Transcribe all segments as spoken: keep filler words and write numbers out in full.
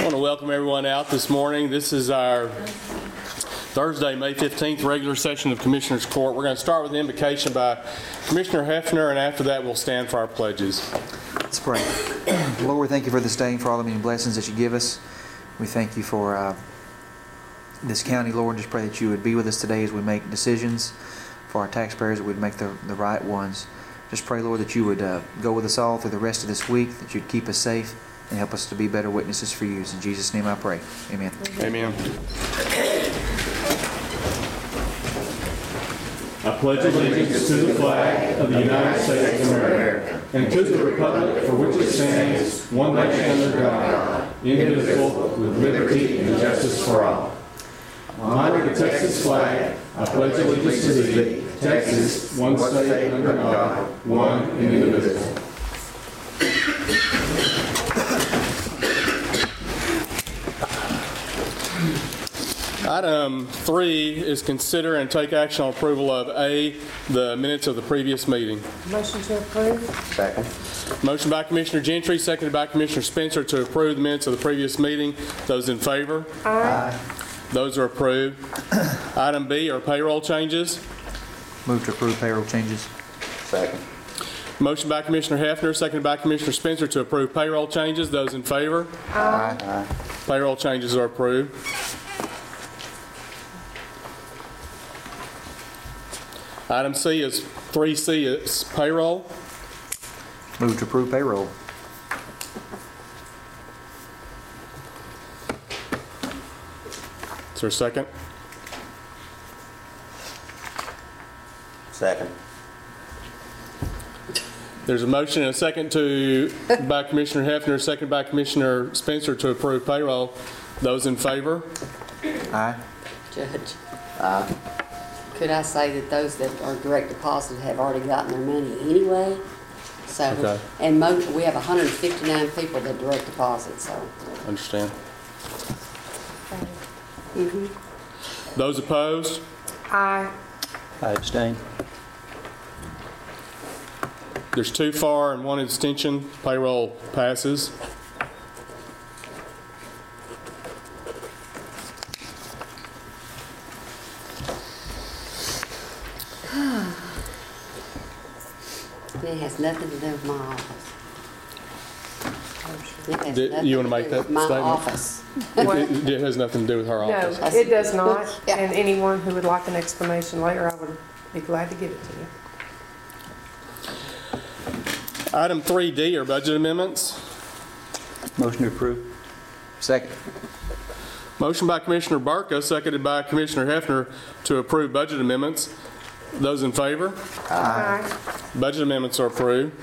I want to welcome everyone out this morning. This is our Thursday, May fifteenth, regular session of Commissioners Court. We're going to start with the invocation by Commissioner Hefner, and after that we'll stand for our pledges. Let's pray. Lord, we thank you for this day and for all the many blessings that you give us. We thank you for uh, this county, Lord. Just pray that you would be with us today as we make decisions for our taxpayers, that we'd make the, the right ones. Just pray, Lord, that you would uh, go with us all through the rest of this week, that you'd keep us safe and help us to be better witnesses for you. In Jesus' name I pray. Amen. Amen. I pledge allegiance to the flag of the United States of America and to the republic for which it stands, one nation under God, indivisible, with liberty and justice for all. Honoring the Texas flag, I pledge allegiance to thee, Texas, one state under God, one and indivisible. Item three is consider and take action on approval of A, the minutes of the previous meeting. Motion to approve. Second. Motion by Commissioner Gentry, seconded by Commissioner Spencer to approve the minutes of the previous meeting. Those in favor? Aye. Those are approved. Item B are payroll changes. Move to approve payroll changes. Second. Motion by Commissioner Hefner, seconded by Commissioner Spencer to approve payroll changes. Those in favor? Aye. Aye. Payroll changes are approved. Item C is three C is payroll. Move to approve payroll. Is there a second? Second. There's a motion and a second to by Commissioner Hefner, second by Commissioner Spencer to approve payroll. Those in favor? Aye. Judge, Aye. could I say that those that are direct deposit have already gotten their money anyway? So, Okay. and mo we have one hundred fifty-nine people that direct deposit, so. Understand. Mm-hmm. Those opposed? Aye. I abstain. There's two for and one abstention. Payroll passes. It has nothing to do with my office. It has Did- nothing you wanna to make do that with my statement? office. It, it- it has nothing to do with her No, office. it does not. Yeah. And anyone who would like an explanation later, I would be glad to give it to you. Item three D are budget amendments. Motion to approve. Second. Motion by Commissioner Barca, seconded by Commissioner Hefner to approve budget amendments. Those in favor? Aye. Budget amendments are approved.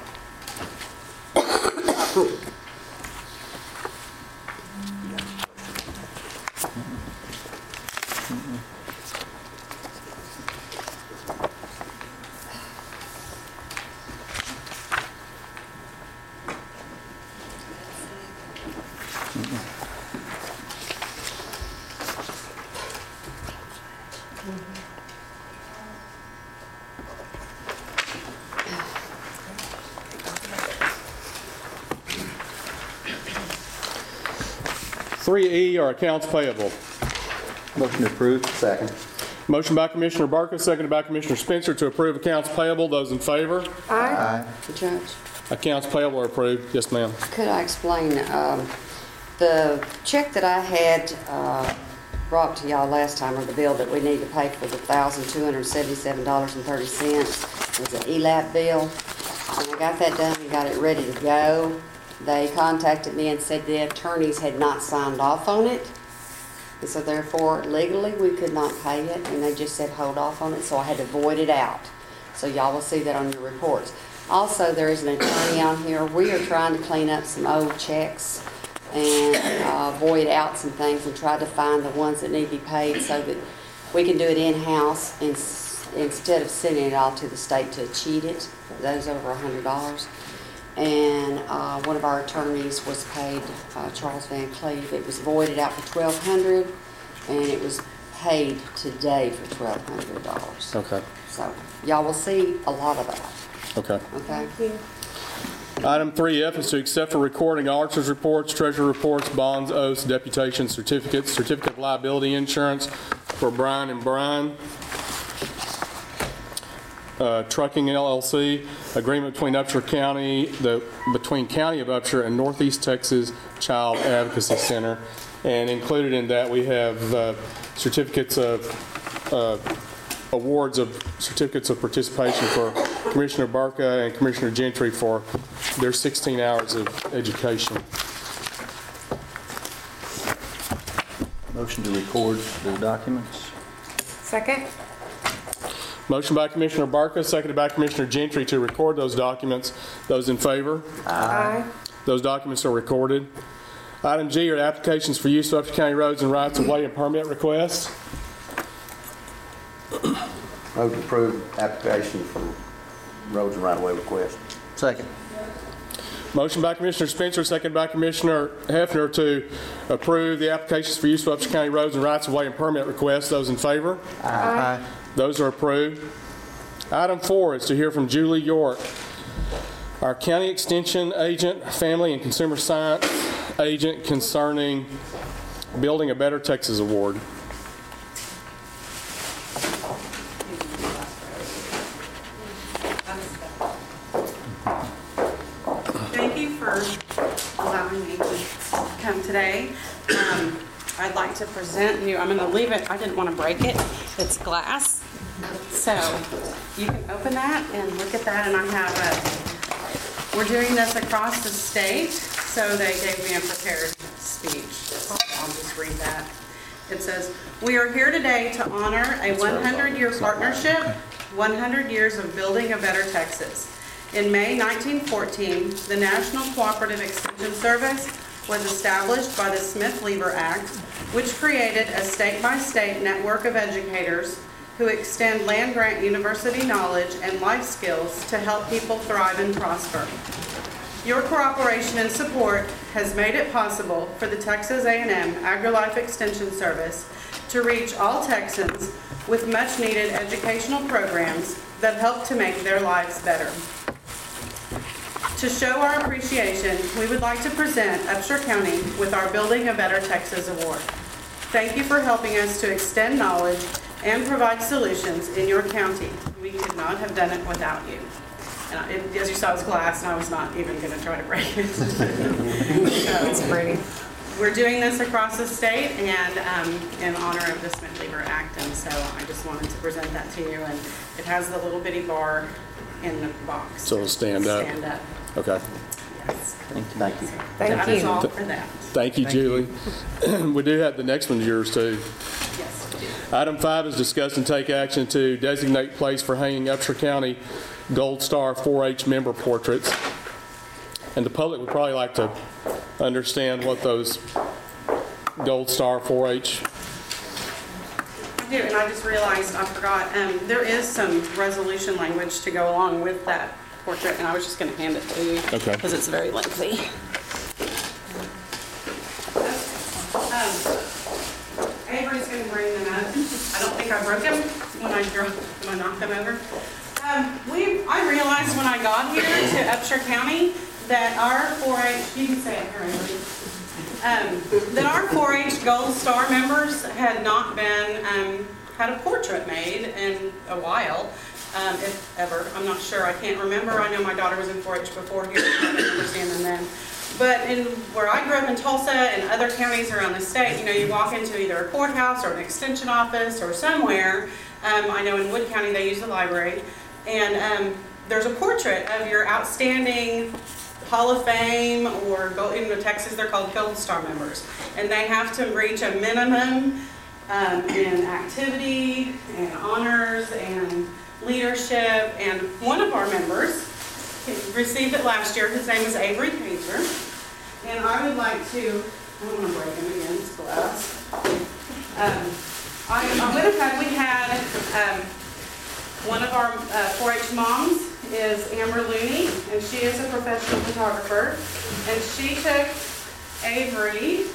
three E are accounts payable. Motion to approve. Second. Motion by Commissioner Barca, seconded by Commissioner Spencer to approve accounts payable. Those in favor? Aye. Judge, Accounts payable are approved. Yes, ma'am. could I explain, um, the check that I had, uh, brought to y'all last time, or the bill that we need to pay for the one thousand two hundred seventy-seven dollars and thirty cents was an E L A P bill. And I got that done and got it ready to go. They contacted me and said the attorneys had not signed off on it. And so therefore, legally, we could not pay it, and they just said hold off on it, so I had to void it out. So y'all will see that on your reports. Also, there is an attorney on here. We are trying to clean up some old checks and uh, void out some things and try to find the ones that need to be paid so that we can do it in-house in, instead of sending it all to the state to cheat it, for those over one hundred dollars. And uh, one of our attorneys was paid, uh, Charles Van Cleve. It was voided out for twelve hundred dollars, and it was paid today for twelve hundred dollars. Okay. So y'all will see a lot of that, Okay. okay? Thank you. Item three F is to accept for recording auditors' reports, treasurer reports, bonds, oaths, deputations, certificates, certificate of liability insurance for Brian and Brian uh, Trucking L L C, agreement between Upshur County, the between County of Upshur and Northeast Texas Child Advocacy Center. And included in that, we have uh, certificates of uh, awards of certificates of participation for Commissioner Barca and Commissioner Gentry for their sixteen hours of education. Motion to record the documents. Second? Motion by Commissioner Barca, seconded by Commissioner Gentry to record those documents. Those in favor? Aye. Those documents are recorded. Item G are applications for use of Upshur County roads and rights of way and permit requests. Move to approve application for roads and right-of-way request. Second. Motion by Commissioner Spencer, seconded by Commissioner Hefner to approve the applications for use of Upshur County roads and rights of way and permit requests. Those in favor? Aye. Those are approved. Item four is to hear from Julie York, our county extension agent, family and consumer science agent concerning Building a Better Texas Award. Thank you for allowing me to come today. Um, I'd like to present you, I'm going to leave it, I didn't want to break it. It's glass. So you can open that and look at that, and I have a, we're doing this across the state, so they gave me a prepared speech. I'll just read that. It says, "We are here today to honor a one hundred year partnership, one hundred years of building a better Texas. In May nineteen fourteen, the National Cooperative Extension Service was established by the Smith-Lever Act, which created a state-by-state network of educators who extend land-grant university knowledge and life skills to help people thrive and prosper. Your cooperation and support has made it possible for the Texas A and M AgriLife Extension Service to reach all Texans with much-needed educational programs that help to make their lives better. To show our appreciation, we would like to present Upshur County with our Building a Better Texas Award. Thank you for helping us to extend knowledge and provide solutions in your county. We could not have done it without you." And it, as you saw, it was glass, and I was not even going to try to break it. So, It's pretty. we're doing this across the state and um, in honor of the Smith-Lever Act, and so I just wanted to present that to you. And it has the little bitty bar in the box. So it'll stand up. Stand up. Okay. Yes. Thank you. Thank you. Thank That is you. all for that. Thank you, Julie. We do have the next one's yours too. Yes. Item five is discuss and take action to designate place for hanging Upshur County Gold Star four H member portraits. And the public would probably like to understand what those Gold Star four H. I do, and I just realized I forgot. Um, there is some resolution language to go along with that portrait, and I was just going to hand it to you. Okay. Because it's very lengthy. Um, Avery's going to bring them up. I don't think I broke them when I dropped, when I knocked them over. Um, we, I realized when I got here to Upshur County that our four H, you can say it here, Avery. Um, that our four H Gold Star members had not been, um, had a portrait made in a while, um, if ever. I'm not sure, I can't remember. I know my daughter was in four H before here, I don't remember seeing them then. But in where I grew up in Tulsa and other counties around the state, you know, you walk into either a courthouse or an extension office or somewhere. Um, I know in Wood County they use the library. And um, there's a portrait of your outstanding Hall of Fame, or in Texas they're called Gold Star members. And they have to reach a minimum um, in activity and honors and leadership. And one of our members received it last year. His name is Avery Painter. And I would like to, I don't want to break him again, it's glass. Um, I, I would have had, we had, um, one of our uh, four H moms is Amber Looney, and she is a professional photographer. And she took Avery,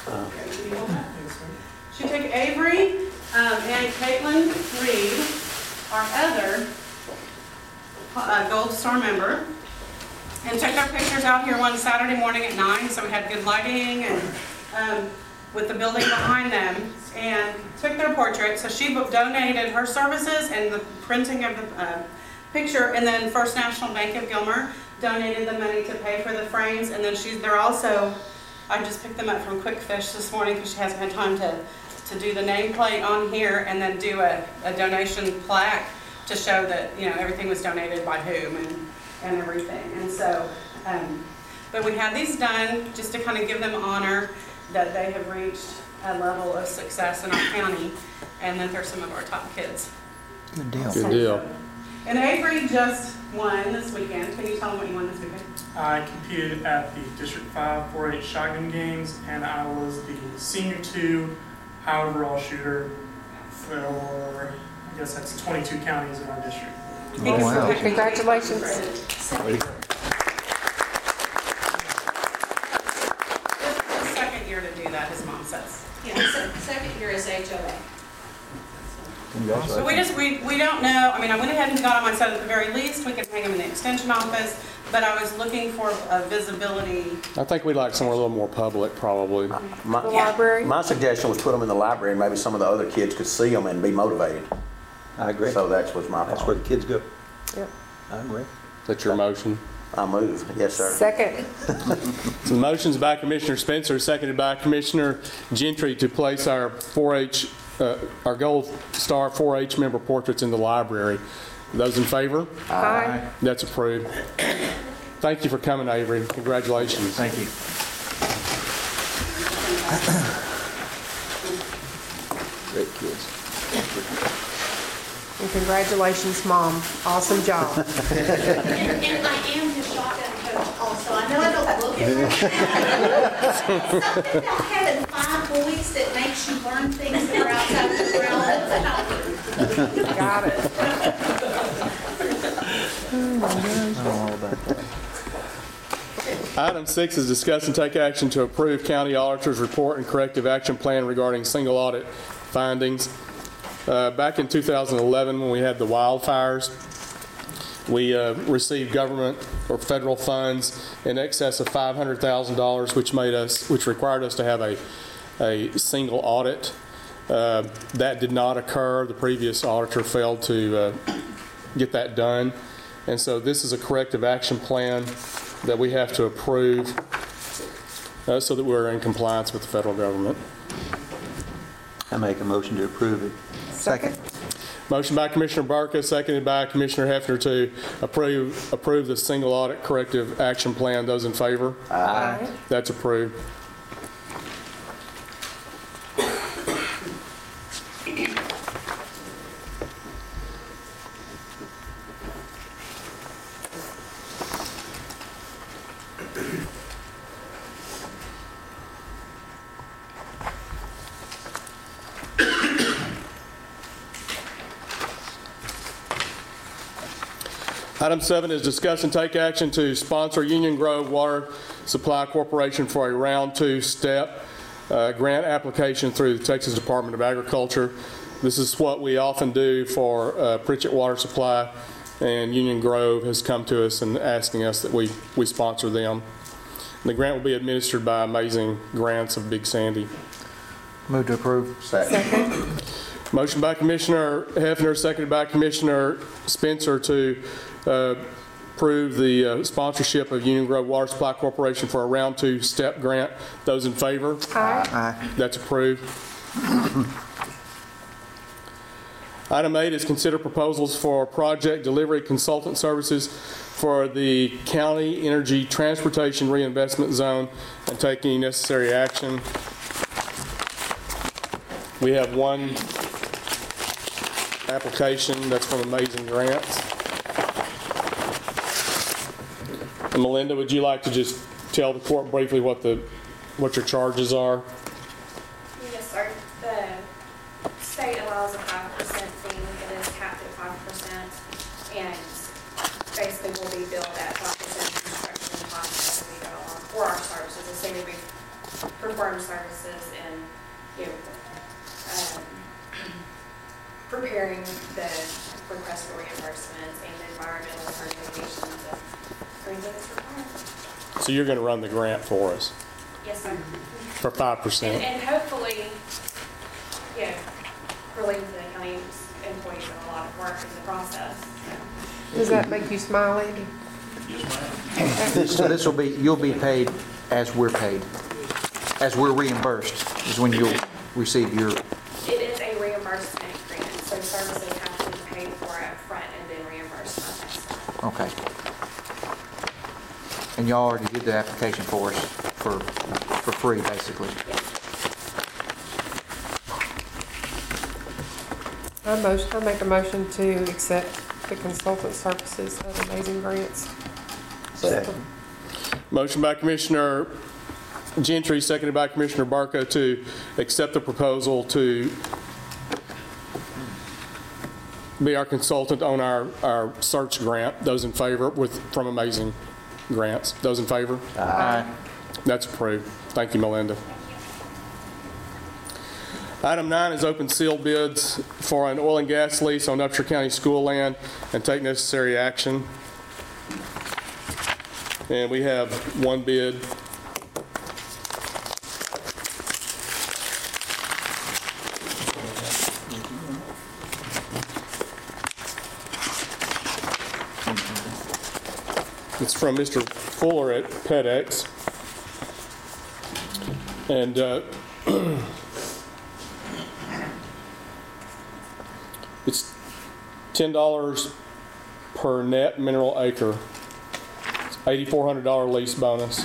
she took Avery um, and Caitlin Reed, our other uh, Gold Star member, and took their pictures out here one Saturday morning at nine, so we had good lighting and um, with the building behind them, and took their portrait. So she donated her services and the printing of the uh, picture, and then First National Bank of Gilmer donated the money to pay for the frames, and then she's, they're also, I just picked them up from Quick Fish this morning because she hasn't had time to, to do the nameplate on here and then do a, a donation plaque to show that, you know, everything was donated by whom and, and everything. And so, um, but we had these done just to kind of give them honor that they have reached a level of success in our county and that they're some of our top kids. Good deal. Good deal. And Avery just won this weekend. Can you tell them what you won this weekend? I competed at the District five four H Shotgun Games, and I was the Senior two high overall shooter for, I guess that's twenty-two counties in our district. Oh, wow. Congratulations. This is the second year to do that, his mom says. Yeah, se- second year is H O A. So we just, we, we don't know, I mean, I went ahead and got them, I said at the very least, we could hang them in the extension office, but I was looking for a visibility. I think we'd like somewhere a little more public, probably. My, The library? my suggestion was put them in the library, and maybe some of the other kids could see them and be motivated. I agree. So that was my That's where thought. the kids go. Yep. I agree. That's your motion. I move, yes, sir. Second. So the motion's by Commissioner Spencer, seconded by Commissioner Gentry to place our four H, uh, our Gold Star four H member portraits in the library. Those in favor? Aye. That's approved. Thank you for coming, Avery. Congratulations. Thank you. Great kids. And congratulations, Mom. Awesome job. And, and I am his shotgun coach also. I know I don't look it right now. Something about having five boys that makes you learn things that are outside the realm. Got it. I don't know all about that. Item six is discuss and take action to approve county auditor's report and corrective action plan regarding single audit findings. Uh, back in two thousand eleven, when we had the wildfires, we uh, received government or federal funds in excess of five hundred thousand dollars, which made us, which required us to have a, a single audit. Uh, that did not occur. The previous auditor failed to uh, get that done. And so this is a corrective action plan that we have to approve uh, so that we're in compliance with the federal government. I make a motion to approve it. Second. Motion by Commissioner Barca, seconded by Commissioner Hefner to approve approve the single audit corrective action plan. Those in favor? Aye. That's approved. Item seven is discuss and take action to sponsor Union Grove Water Supply Corporation for a round two step uh, grant application through the Texas Department of Agriculture. This is what we often do for uh, Pritchett Water Supply, and Union Grove has come to us and asking us that we, we sponsor them. And the grant will be administered by Amazing Grants of Big Sandy. Move to approve. Second. Motion by Commissioner Hefner, seconded by Commissioner Spencer to uh, approve the uh, sponsorship of Union Grove Water Supply Corporation for a round two step grant. Those in favor? Aye. Aye. That's approved. Item eight is consider proposals for project delivery consultant services for the County Energy Transportation Reinvestment Zone and take any necessary action. We have one application that's from Amazing Grants. And Melinda, would you like to just tell the court briefly what the what your charges are? Yes, sir. The state allows a five percent fee. It is capped at five percent. And basically we'll be billed at five percent construction costs as we go along for our services. Assuming we perform services and, you know, um, preparing the request for reimbursements and the environmental certifications of prove that it's required. So you're going to run the grant for us Yes, sir. for five And, percent? and hopefully, you know, relieve the county employees of a lot of work in the process. Does that make you smile, Andy? This- So this will be, you'll be paid as we're paid, as we're reimbursed, is when you'll receive your, It is a reimbursement grant, so services have to be paid for up front and then reimbursed by tax. okay. And y'all already did the application for us for, for free, basically. I motion, I make a motion to accept the consultant services of Amazing Grants. Second. Motion by Commissioner Gentry, seconded by Commissioner Barco to accept the proposal to be our consultant on our, our search grant. Those in favor with, from Amazing Grants. Those in favor? Aye. That's approved. Thank you, Melinda. Item nine is open sealed bids for an oil and gas lease on Upshur County school land and take necessary action. And we have one bid. It's from Mister Fuller at PedEx. And uh, it's ten dollars per net mineral acre. It's eight thousand four hundred dollars lease bonus.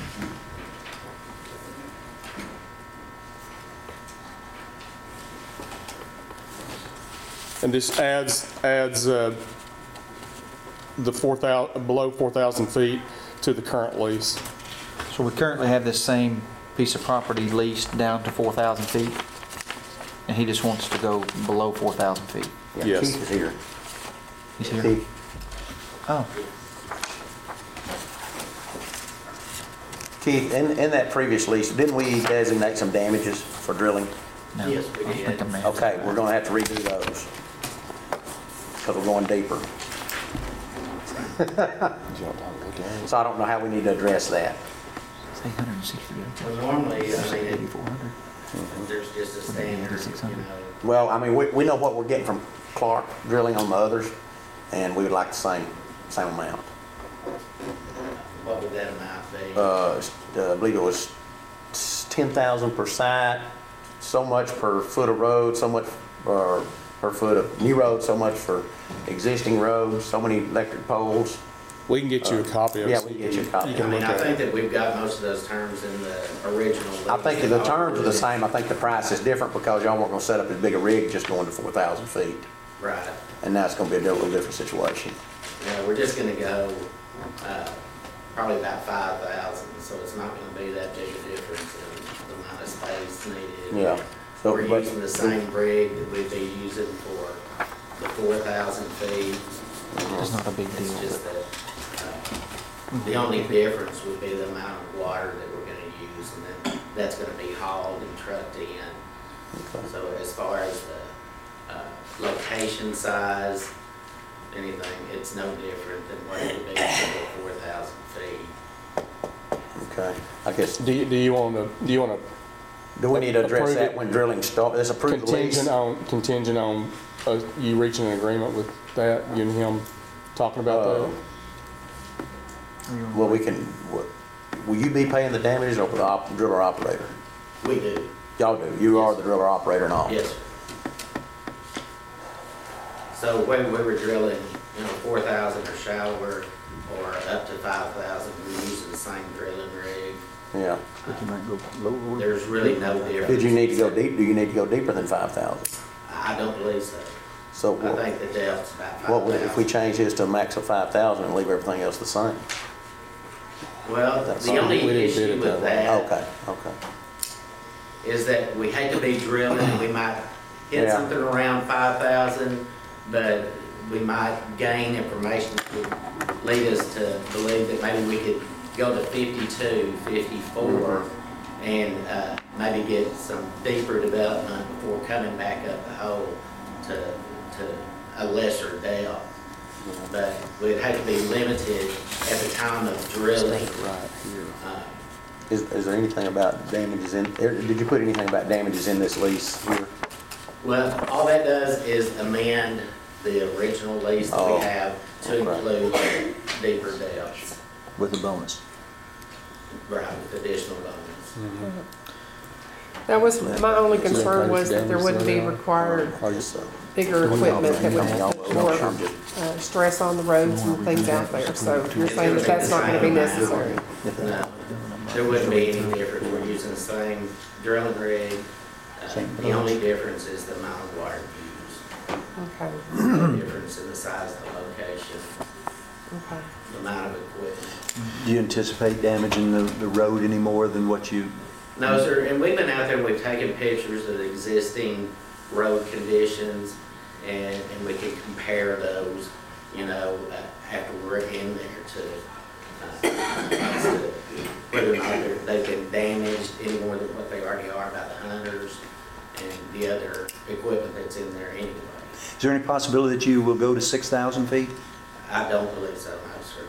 And this adds adds uh, the four thousand below four thousand feet to the current lease. So we currently have this same piece of property leased down to four thousand feet, and he just wants to go below four thousand feet. Yeah, Yes. Keith is here. He's here? Keith. Oh, Keith, in, in that previous lease, didn't we designate some damages for drilling? no. Yes, we I think did. I may have- Okay, we're gonna have to redo those. Because we're going deeper. So I don't know how we need to address that. It's eight hundred sixty. Well, normally, I mean, it- eighty-four hundred. there's just a Would that be standard, eighty-six you hundred? know. Well, I mean, we, we know what we're getting from Clark drilling on the others, and we would like the same, same amount. What would that amount be? Uh, I believe it was ten thousand per site, so much per foot of road, so much per, per foot of new road, so much for existing roads, so many electric poles. We can get you a copy of it. Yeah, we can get you a copy. You I can mean, look I at think it. that we've got most of those terms in the original. I think lease. the terms are the same, I think the price is different because y'all weren't gonna set up as big a rig just going to four thousand feet. Right. And now it's gonna be a little different situation. Yeah, we're just gonna go, uh, probably about five thousand, so it's not gonna be that big a difference in the amount of space needed. Yeah. So, We're but- using the same rig that we'd be using for the four thousand feet. It's not a big It's deal, just but that, uh, the only difference would be the amount of water that we're gonna use, and then that's gonna be hauled and trucked in. Okay. So as far as the, uh, location size, anything, it's no different than what it would be for four thousand feet. Okay, I guess, Do you, do you want to, do you want do we need to address Approve that it. when drilling start, let's to approve the lease? contingent on, contingent on uh, you reaching an agreement with that, you and him talking about Uh, that? Well, we can, what- will you be paying the damages or the op- driller operator? We do, Y'all do, you are the driller operator and all? yes, sir. So when we were drilling, you know, four thousand or shallower, or up to five thousand, we're using the same drilling rig. Yeah. we can might go lower. There's really no difference. Did you need to go deep, do you need to go deeper than five thousand? I don't believe so. So I what, think the depth's about five what would- if we thousand. change his to a max of five thousand and leave everything else the same? Well, That's the all. only We didn't bid issue it with that that Okay, okay. is that we hate to be drilling, and we might hit Yeah. something around five thousand, but we might gain information to lead us to believe that maybe we could go to fifty-two, fifty-four, and uh, maybe get some deeper development before coming back up the hole to, to a lesser depth. but we'd have to be limited at the time of drilling. Right here. Uh, Is, is there anything about damages in, er, did you put anything about damages in this lease here? Well, all that does is amend the original lease that Oh, we have to okay. include deeper depths, With a bonus. right, with additional bonus. That was, my only concern was that there wouldn't be required bigger equipment that would put more uh, stress on the roads and things out there. So you're saying that that's not gonna be necessary? No, there wouldn't be any difference. We're using the same drilling rig. Uh, The only difference is the amount of water used. Okay, No difference in the size of the location, okay. the amount of equipment. Do you anticipate damaging the, the road any more than what you? No, sir, and we've been out there, we've taken pictures of the existing road conditions, and, and we can compare those, you know, uh, after we're in there to, uh, to whether or not they're- they've been damaged any more than what they already are by the hunters and the other equipment that's in there anyway. Is there any possibility that you will go to six thousand feet? I don't believe so, no, sir.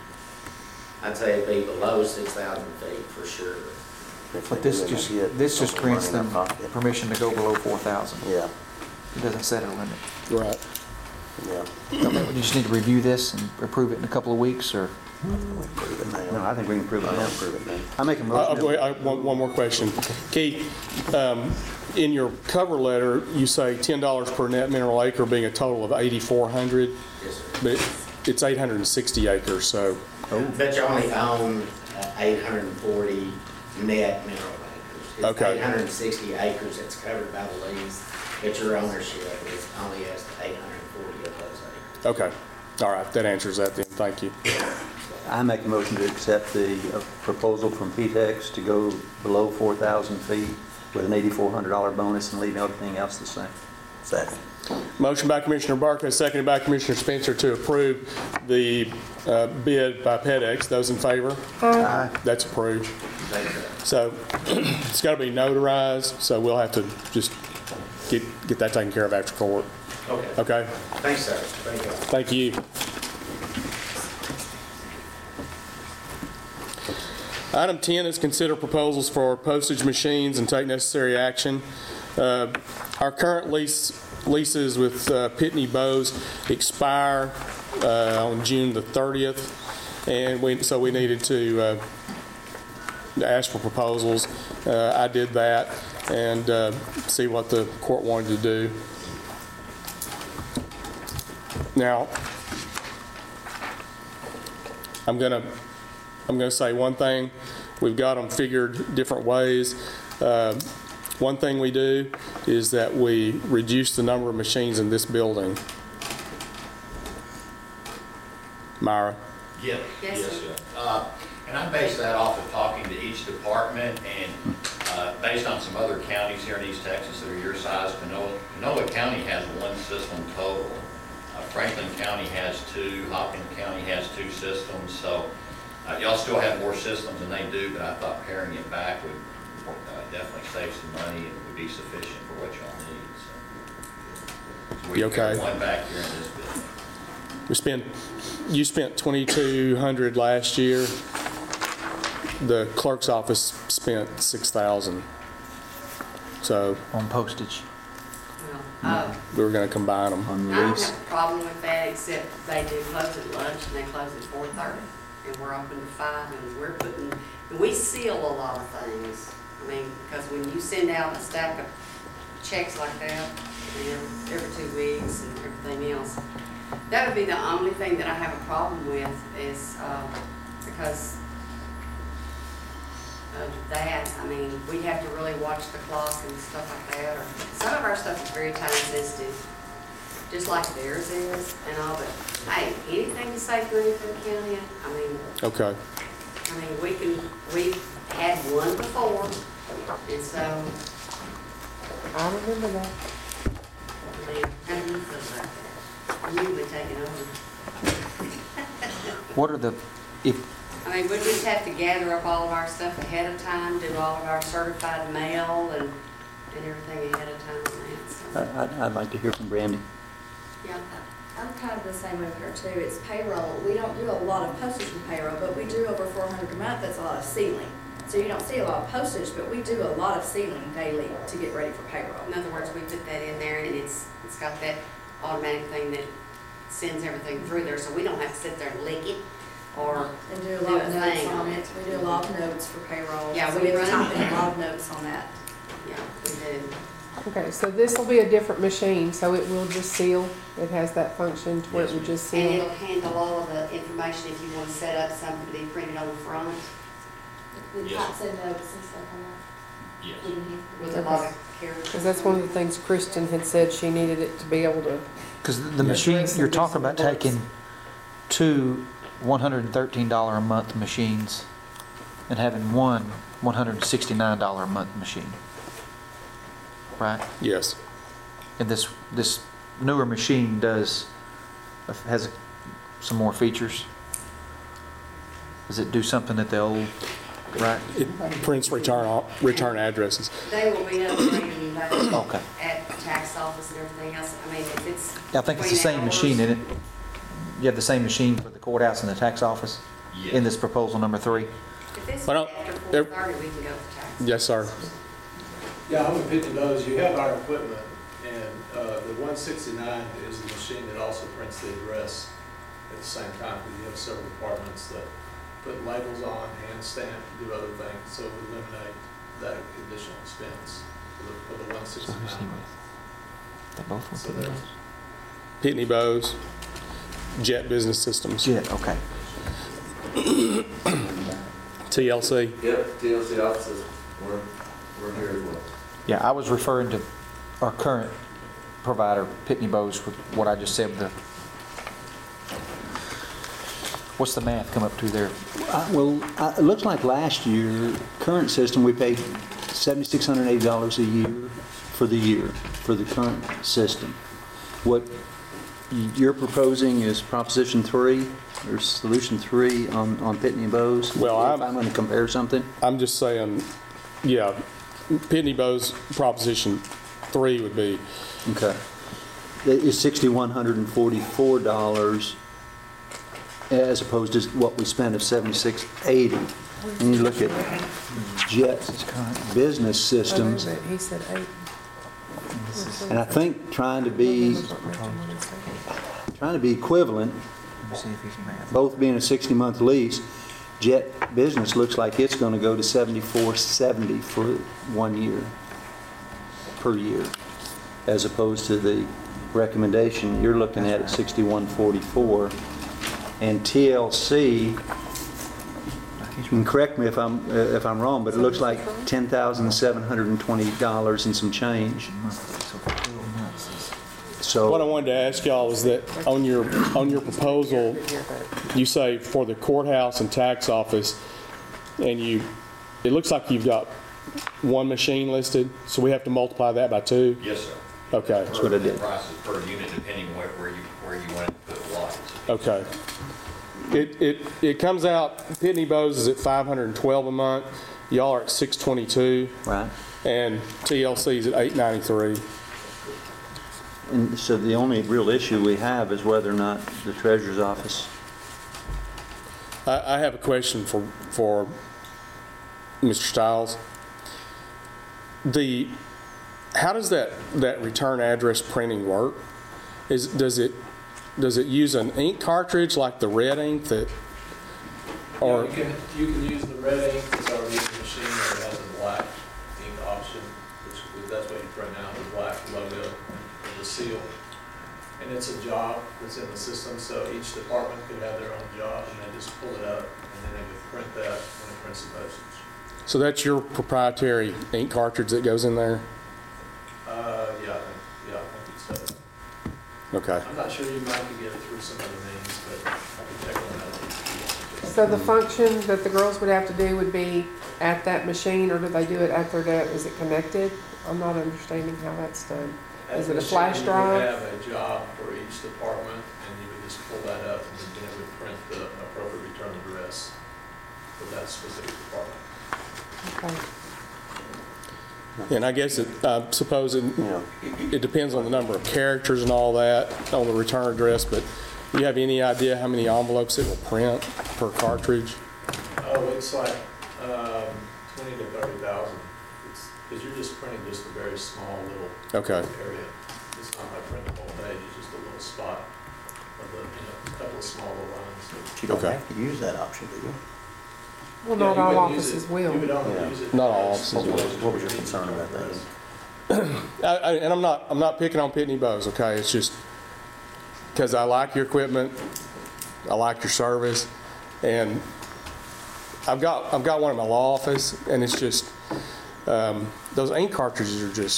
I'd say it'd be below six thousand feet for sure. But this just, this just grants them permission to go below four thousand. Yeah, It doesn't set a limit. Right. yeah. You just need to review this and approve it in a couple of weeks, or? We prove it now. No, I think we can prove it I now. don't prove it now. I make a Uh, motion. go ahead. I, one, one more question. Keith, um, in your cover letter, you say ten dollars per net mineral acre being a total of eighty-four hundred, Yes, sir. but it's eight hundred sixty acres, so, But you only own uh, eight hundred forty net mineral acres. It's Okay. eight hundred sixty acres that's covered by the lease, but your ownership is only as to eight hundred forty of those acres. okay. All right, that answers that then. Thank you. I make a motion to accept the uh, proposal from P TEX to go below four thousand feet with an eighty-four hundred dollar bonus and leave everything else the same. Second. Motion by Commissioner Barker, seconded by Commissioner Spencer to approve the uh, bid by PEDEX. Those in favor? Aye. That's approved. Thank you. So it's got to be notarized, so we'll have to just get, get that taken care of after court. Okay. Okay? Thanks, sir. Thank you. Thank you. Item ten is consider proposals for postage machines and take necessary action. Uh, Our current lease leases with uh, Pitney Bowes expire uh, on June the thirtieth, and we, so we needed to uh, ask for proposals. Uh, I did that and uh, see what the court wanted to do. Now, I'm gonna I'm gonna say one thing. We've got them figured different ways. Uh, one thing we do is that we reduce the number of machines in this building. Myra. Yeah, Yes, yes, sir. sir. Uh, And I base that off of talking to each department and uh, based on some other counties here in East Texas that are your size. Panola, Panola County has one system total. Uh, Franklin County has two, Hopkins County has two systems. So uh, y'all still have more systems than they do, but I thought paring it back would uh, definitely save some money and would be sufficient for what y'all need. So, so we You pare okay? one back here in this building. We spent, you spent twenty-two hundred last year. The clerk's office spent six thousand. So On postage. Well, uh, we were gonna combine them. On I the don't lease. have a problem with that, except they do close at lunch and they close at four thirty. And we're open to five and we're putting, and we seal a lot of things. I mean, because when you send out a stack of checks like that, you know, every two weeks and everything else, that would be the only thing that I have a problem with is, uh, because of that, I mean, we have to really watch the clock and stuff like that, or some of our stuff is very time sensitive, just like theirs is and all, but hey, anything to save money for the county, I mean, Okay. I mean, we can, we've had one before, and so, I remember that. I mean, how do you feel about that? You would take it over. What are the, if, I mean, we just have to gather up all of our stuff ahead of time, do all of our certified mail and, and everything ahead of time on that, so, I- I'd, I'd like to hear from Brandy. yeah. I'm kind of the same over here too. It's payroll. We don't do a lot of postage with payroll, but we do over four hundred a month. That's a lot of sealing. So you don't see a lot of postage, but we do a lot of sealing daily to get ready for payroll. In other words, we put that in there and it's, it's got that automatic thing that sends everything through there, so we don't have to sit there and lick it or And do a do lot a of notes thing on it. We do a lot of notes for payroll. Yeah, So we we run- type in a lot of notes on that. Yeah, we do. Okay, so this will be a different machine, so it will just seal. It has that function to where it will just And seal. it'll handle all of the information if you want to set up something to be printed on the front It Yes. types in notes and stuff on Yes. that. with a lot of characters. Because that's one of the things Kristen had said she needed it to be able to. Because the machine, Address you're and talking about business taking two one hundred thirteen dollars a month machines and having one one hundred sixty-nine dollars a month machine. Right? Yes. And this, this newer machine does, has some more features? Does it do something that the old, right? It prints return, au- return addresses. They will be upgrading that Okay. at the tax office and everything else. I mean, if it's. I think it's the between same machine, hours- isn't it? You have the same machine for the courthouse and the tax office in this proposal number three? If it's Well, after four there- thirty, we can go to tax. Yes, sir. Yeah, I'm with Pitney Bowes. You have our equipment, and uh, the one sixty-nine is the machine that also prints the address at the same time, because you have several departments that put labels on, hand stamp, do other things, so we eliminate that additional expense for the, for the one sixty-nine. They both went So to the there's- Pitney Bowes, Jet Business Systems. Jet, okay. T L C. Yep, T L C offices, we're, we're here as well. Yeah, I was referring to our current provider, Pitney Bowes, with what I just said, the, what's the math come up to there? Uh, Well, uh, it looks like last year, current system, we paid seven thousand six hundred eighty dollars a year for the year, for the current system. What you're proposing is Proposition three, or Solution three on, on Pitney Bowes? Well, I'm- If I'm going to compare something? I'm just saying, yeah, Pitney Bowes Proposition three would be, Okay. It is six thousand one hundred forty-four dollars as opposed to what we spent of seventy-six eighty. And you look at Jet Business Systems, He said eight. and I think trying to be, trying to be equivalent, Let me see if he's math. both being a sixty-month lease, Jet Business looks like it's going to go to seventy-four seventy for one year, per year, as opposed to the recommendation you're looking at at sixty-one forty-four. And T L C, you can correct me if I'm, uh, if I'm wrong, but it looks like ten thousand seven hundred twenty dollars and some change. So. what I wanted to ask y'all is that on your, on your proposal, you say for the courthouse and tax office, and you, it looks like you've got one machine listed, so we have to multiply that by two? Yes, sir. Okay. That's what I did. Prices per unit depending where, where you, where you want to put what. Okay. It, it, it comes out, Pitney Bowes is at five hundred twelve a month, y'all are at six twenty-two, Right. and T L C is at eight ninety-three. And so the only real issue we have is whether or not the treasurer's office. I, I have a question for, for Mister Stiles. The, how does that, that return address printing work? Is, does it, does it use an ink cartridge like the red ink that, or? You can, you can use the red ink that's already in the machine, or it has a black ink option, which, that's what you print out, the black logo and the seal. And it's a job that's in the system, so each department could have their own job, and they just pull it up, and then they would print that when it prints the postage. So that's your proprietary ink cartridge that goes in there? Uh, yeah, I think, yeah, I think it's set up. Okay. I'm not sure, you might could get it through some other means, but I can check on that. So the function that the girls would have to do would be at that machine, or do they do it at their desk? Is it connected? I'm not understanding how that's done. At Is the it a machine, flash drive? You would have a job for each department, and you would just pull that up, and then it would print the appropriate return address for that specific department. Okay. And I guess it, I suppose it, it depends on the number of characters and all that on the return address, but do you have any idea how many envelopes it will print per cartridge? Oh, it's like um, twenty to thirty thousand. It's because you're just printing just a very small little Okay. area. It's not like printing the whole page. It's just a little spot of the, you know, a couple of small little lines. You don't Okay. have to use that option, do you? Well, Yeah, not you all wouldn't use offices it- will. You would only Yeah. use it. Not all as- offices What will. was, what was your concern about that? I, I, and I'm not, I'm not picking on Pitney Bowes, okay? It's just because I like your equipment, I like your service, and I've got, I've got one in my law office, and it's just, um, those ink cartridges are just,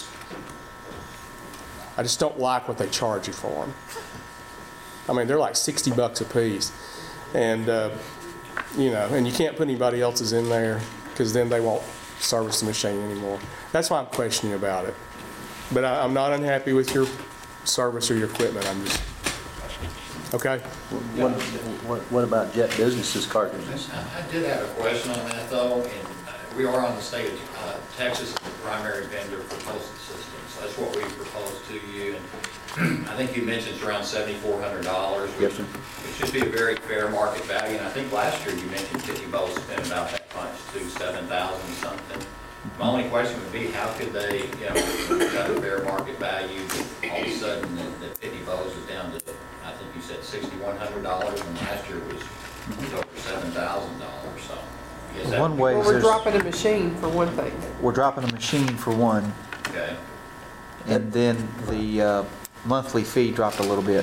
I just don't like what they charge you for them. I mean, they're like sixty bucks a piece, and uh, you know, and you can't put anybody else's in there because then they won't service the machine anymore. That's why I'm questioning about it. But I, I'm not unhappy with your service or your equipment. I'm just okay. What, what, what about Jet Business's cartridges? I I did have a question on that though, and uh, we are on the state of uh, Texas as the primary vendor for postal systems. So that's what we proposed to you. And I think you mentioned it's around seventy-four hundred dollars. Yes, sir. It should be a very fair market value. And I think last year you mentioned Pitney Bowes spent about that much, too, seven thousand something. My only question would be, how could they, you know, got a fair market value, but all of a sudden that that Pitney Bowes was down to, I think you said sixty-one hundred dollars, and last year was was over seven thousand dollars, so. I guess that One would be- way Well, is we're there's, dropping a machine for one thing. we're dropping a machine for one, Okay, and then the uh, monthly fee dropped a little bit.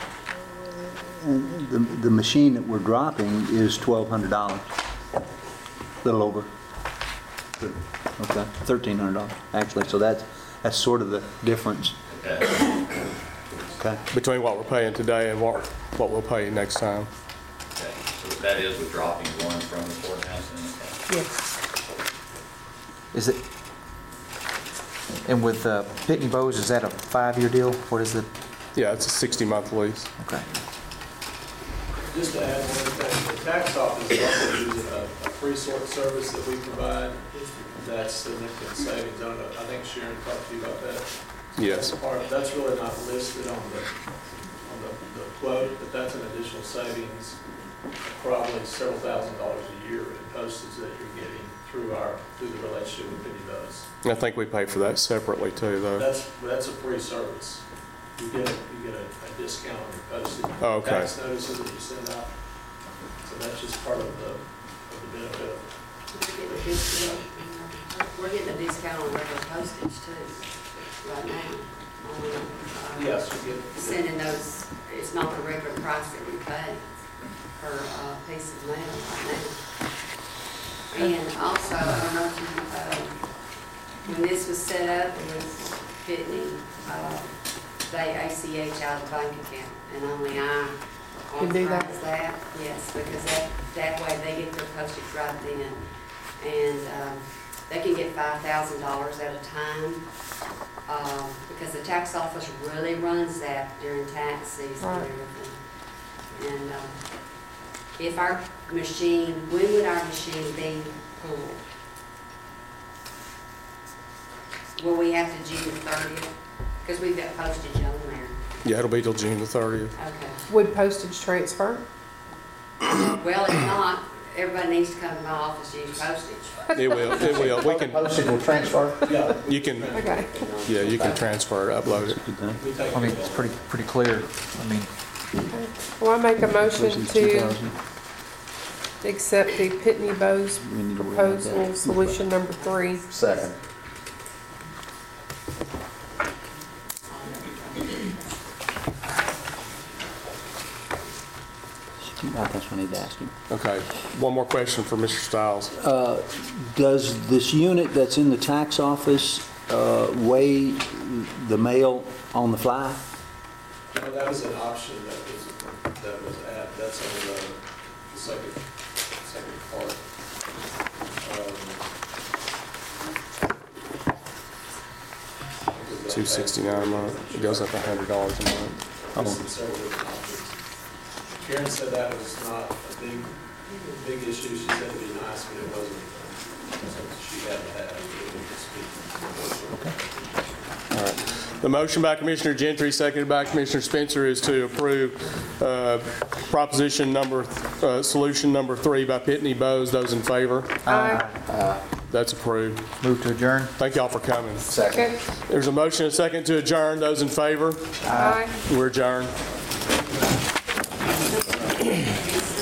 The, the machine that we're dropping is twelve hundred dollars. A little over. Okay, thirteen hundred dollars, actually, so that's, that's sort of the difference. okay, Okay. Between what we're paying today and what what we'll pay next time. okay. So that is with dropping one from the courthouse and, okay. Yes. Is it, and with uh, Pitney Bowes, is that a five-year deal? What is it? Yeah, it's a sixty month lease. Okay. Just to add one thing, the tax office also uses a, a free sort service that we provide. That's significant savings. I don't know, I think Sharon talked to you about that. Yes. That's part, that's really not listed on the, on the, the quote, but that's an additional savings, of probably several thousand dollars a year in postage that you're getting through our, through the relationship with Pitney Bowes. I think we pay for that separately too, though. That's, that's a free service. You get a, you get a, a discount on your postage. Oh, okay. Tax notices that you send out. So that's just part of the, of the benefit. We're getting a discount, we're getting a discount on regular postage too, right now. On, uh, Yes, you get. Sending those, it's not the regular price that we pay per uh, piece of mail right now. And also, I don't know if you, uh, when this was set up, it was Pitney, uh, they A C H out of the bank account, and only I Can do that? authorize that. Yes, because that, that way they get their postage right then. And um, they can get five thousand dollars at a time, um, because the tax office really runs that during tax season and Right. everything. And um, if our machine, when would our machine be pulled? Will we have to June the thirtieth? Because we've got postage on there. Yeah, it'll be till June the thirtieth. Okay. Would postage transfer? Well, if not, everybody needs to come to my office to use postage. It will, it will. We can, Postage will transfer? Yeah. you can, Okay. yeah, you can transfer, upload it. We take I mean, it's pretty, pretty clear. I mean, Okay. Well, I make a motion to accept the Pitney Bowes We need to worry about that. proposal, solution number three. Second. I think we need to ask him. Okay. One more question for Mister Stiles. Uh, Does this unit that's in the tax office uh, weigh the mail on the fly? Well, that was an option that was, that was at, that's on the, the second, second part. Um, Two sixty-nine a month. It goes up a hundred dollars a month. There's some several different options. Karen said that was not a big, big issue. She said it'd be nice, but it wasn't. since she hadn't had it, we could speak. The motion by Commissioner Gentry, seconded by Commissioner Spencer, is to approve uh, proposition number, uh, solution number three by Pitney Bowes. Those in favor? Aye. That's approved. Move to adjourn. Thank y'all for coming. Okay. There's a motion and a second to adjourn. Those in favor? Aye. We're adjourned.